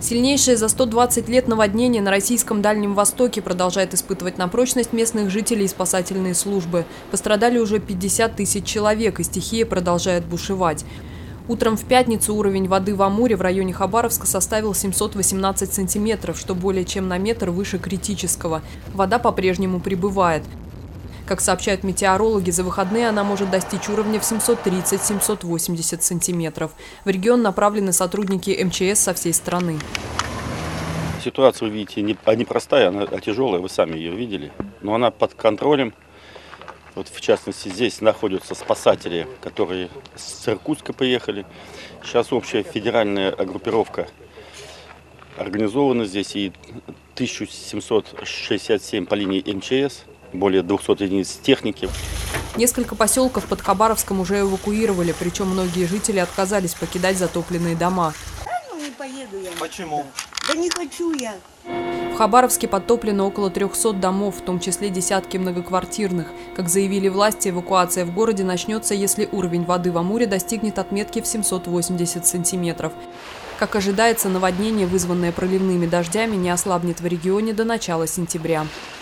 Сильнейшее за 120 лет наводнение на российском Дальнем Востоке продолжает испытывать на прочность местных жителей и спасательные службы. Пострадали уже 50 тысяч человек, и стихия продолжает бушевать. Утром в пятницу уровень воды в Амуре в районе Хабаровска составил 718 сантиметров, что более чем на метр выше критического. Вода по-прежнему прибывает. Как сообщают метеорологи, за выходные она может достичь уровня в 730-780 сантиметров. В регион направлены сотрудники МЧС со всей страны. Ситуация, вы видите, не простая, она тяжелая, вы сами ее видели. Но она под контролем. Вот в частности, здесь находятся спасатели, которые с Иркутска приехали. Сейчас общая федеральная группировка организована здесь, и 1767 по линии МЧС. Более 200 единиц техники. Несколько поселков под Хабаровском уже эвакуировали, причем многие жители отказались покидать затопленные дома. Не поеду я. Почему? Да не хочу я. В Хабаровске подтоплено около 300 домов, в том числе десятки многоквартирных. Как заявили власти, эвакуация в городе начнется, если уровень воды в Амуре достигнет отметки в 780 сантиметров. Как ожидается, наводнение, вызванное проливными дождями, не ослабнет в регионе до начала сентября.